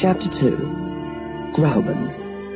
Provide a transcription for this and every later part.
Chapter 2. Grauben.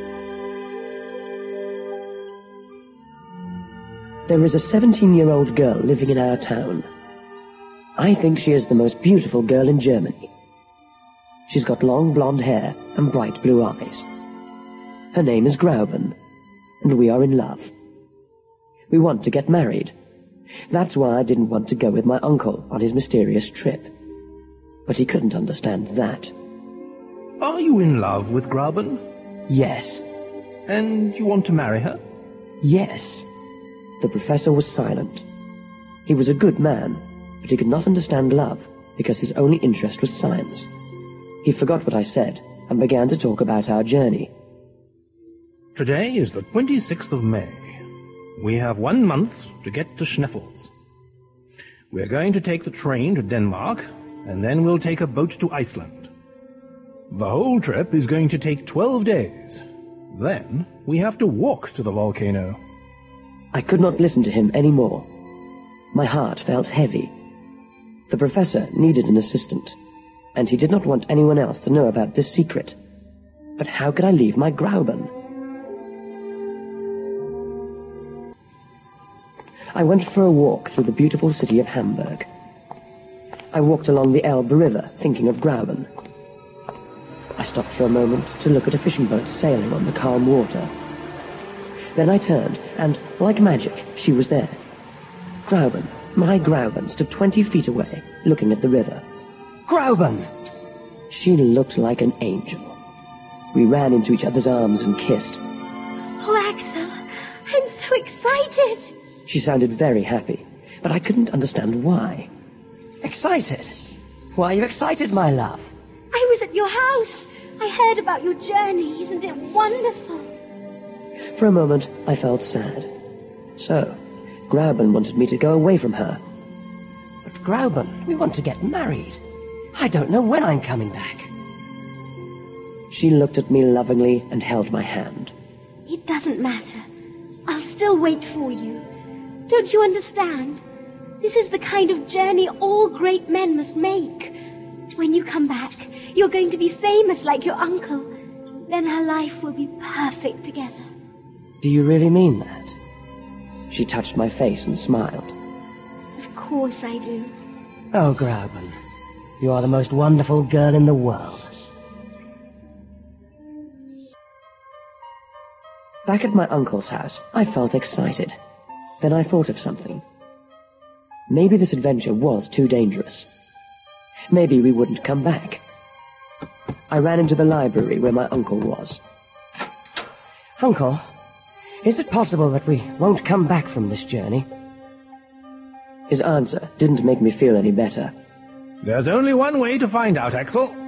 There is a 17-year-old girl living in our town. I think she is the most beautiful girl in Germany. She's got long blonde hair and bright blue eyes. Her name is Grauben, and we are in love. We want to get married. That's why I didn't want to go with my uncle on his mysterious trip. But he couldn't understand that. Are you in love with Grauben? Yes. And you want to marry her? Yes. The professor was silent. He was a good man, but he could not understand love because his only interest was science. He forgot what I said and began to talk about our journey. Today is the 26th of May. We have 1 month to get to Schneffels. We're going to take the train to Denmark, and then we'll take a boat to Iceland. The whole trip is going to take 12 days. Then we have to walk to the volcano. I could not listen to him any more. My heart felt heavy. The professor needed an assistant, and he did not want anyone else to know about this secret. But how could I leave my Grauben? I went for a walk through the beautiful city of Hamburg. I walked along the Elbe River, thinking of Grauben. I stopped for a moment to look at a fishing boat sailing on the calm water. Then I turned, and, like magic, she was there. Grauben, my Grauben, stood 20 feet away, looking at the river. Grauben! She looked like an angel. We ran into each other's arms and kissed. Oh, Axel, I'm so excited! She sounded very happy, but I couldn't understand why. Excited? Why are you excited, my love? I was at your house. I heard about your journey. Isn't it wonderful? For a moment, I felt sad. So, Grauben wanted me to go away from her. But Grauben, we want to get married. I don't know when I'm coming back. She looked at me lovingly and held my hand. It doesn't matter. I'll still wait for you. Don't you understand? This is the kind of journey all great men must make. When you come back, you're going to be famous like your uncle. Then our life will be perfect together. Do you really mean that? She touched my face and smiled. Of course I do. Oh, Grauben, you are the most wonderful girl in the world. Back at my uncle's house, I felt excited. Then I thought of something. Maybe this adventure was too dangerous. Maybe we wouldn't come back. I ran into the library where my uncle was. Uncle, is it possible that we won't come back from this journey? His answer didn't make me feel any better. There's only one way to find out, Axel.